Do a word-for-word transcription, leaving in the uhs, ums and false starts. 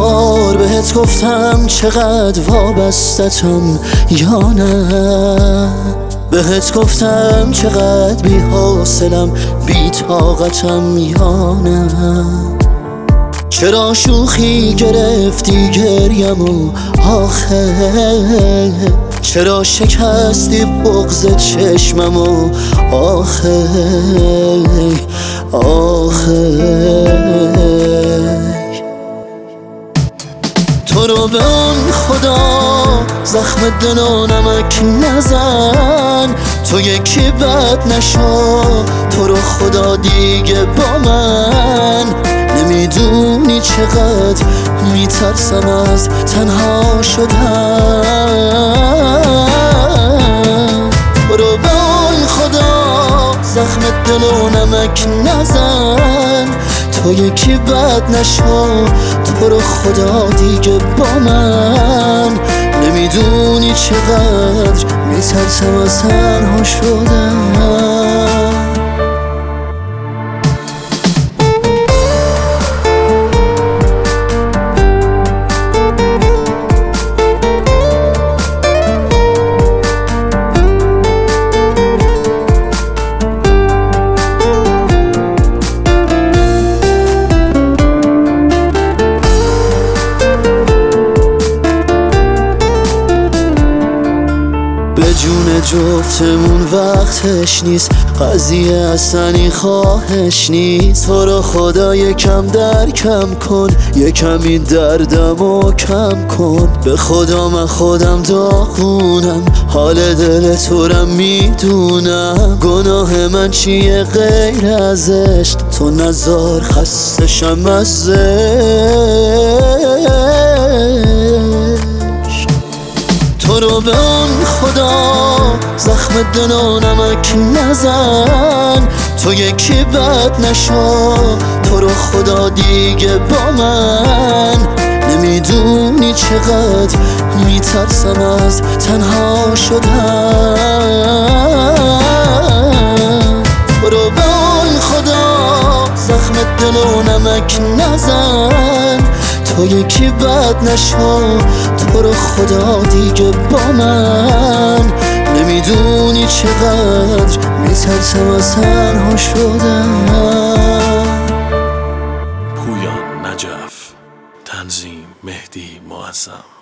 بار بهت گفتم چقدر وابستتم یا نه؟ بهت گفتم چقدر بی حوصلم بی طاقتم یا نه؟ چرا شوخی گرفتی گریمو آخه؟ چرا شکستی بغض چشممو آخه آخه؟ تو رو به اون خدا زخم دل و نمک نزن، تو یکی بد نشو، تو رو خدا دیگه با من. نمیدونی چقدر میترسم از تنها شدن. تو رو به اون خدا زخم دل و نمک نزن، تو یکی بد نشو، تو رو خدا دیگه با من. نمیدونی چقدر میترسم از تنها شدن. به جون جفتمون وقتش نیست، قضیه اصلا خواهش نیست. تو رو خدا یکم درکم کن، یکم این دردمو کم کن. به خدا من خودم داغونم، حال دل تو رم میدونم. گناه من چیه غیر از عشق؟ تو نزار خستشم از عشق. تو رو به اون خدا زخم دل و نمک نزن، تو یکی بد نشو، تو رو خدا دیگه با من. نمیدونی چقدر میترسم از تنها شدن. تو رو به اون خدا زخم دل و نمک نزن، تو یکی بد نشو، تو رو خدا دیگه با من. نمیدونی چقدر میترسم از تنها شدن. پویان نجف، تنظیم مهدی معظم.